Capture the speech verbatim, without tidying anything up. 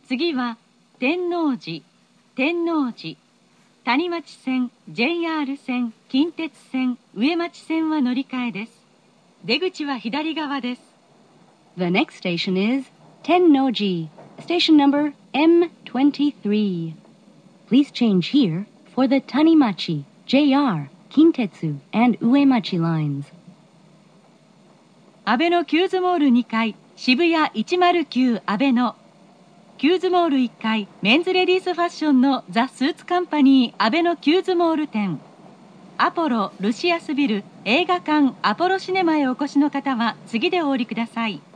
次は天王寺、天王寺、谷町線、ジェイアール 線、近鉄線、上町線は乗り換えです。出口は左側です。 The next station is Tennoji, station number M twenty-three. Please change here for the Tanimachi, J R, Kintetsu, and Uemachi lines. アベノキューズモールにかい、渋谷いちまるきゅうアベノ。キューズモールいっかい、メンズレディースファッションのザ・スーツカンパニーアベノキューズモール店。アポロ・ルシアスビル映画館アポロシネマへお越しの方は次でお降りください。